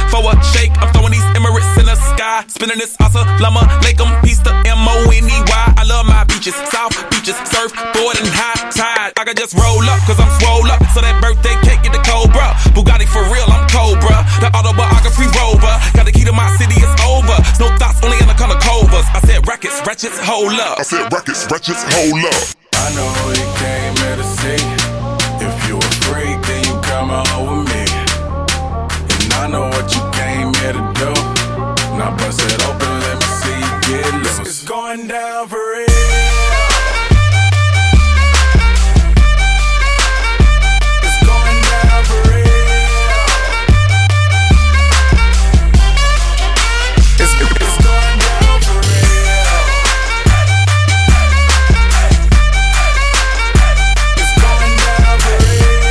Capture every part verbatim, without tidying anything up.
for a shake. I'm throwing these Emirates in the sky, spinning this Assalamu alaikum, peace to M O N E Y. I love my beaches, south beaches, surfboard and high tide. I can just roll up, cause I'm swole up, so that birthday cake get the Cobra. Bugatti for real, I'm Cobra, the autobiography rover. Got the key to my city, it's over. No thoughts, only in the color covers. I said rackets, wretches, hold up. I said rackets, wretches, hold up. I know who you came here to see. If you a freak, then you come home with me. And I know what you came here to do. Now bust it open, let me see you get loose. It's going down for real. It's going down for real. It's, it's going down for real. It's going down for real.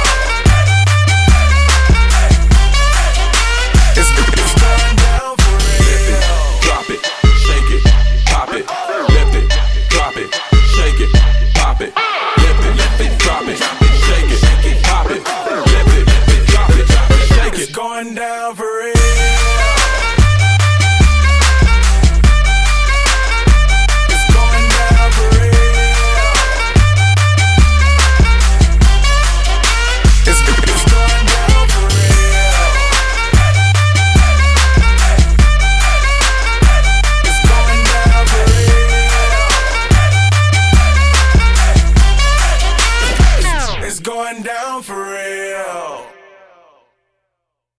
It's, it's going down for real. Drop it, shake it, pop it, lip it, drop it, shake it, pop it, lip it, lip it, drop it, shake it, pop it, lip it, lip it, drop it, shake It's it. going down for real. It's going down for real. It's, it's going down for real. It's going down for real. It's going down for real.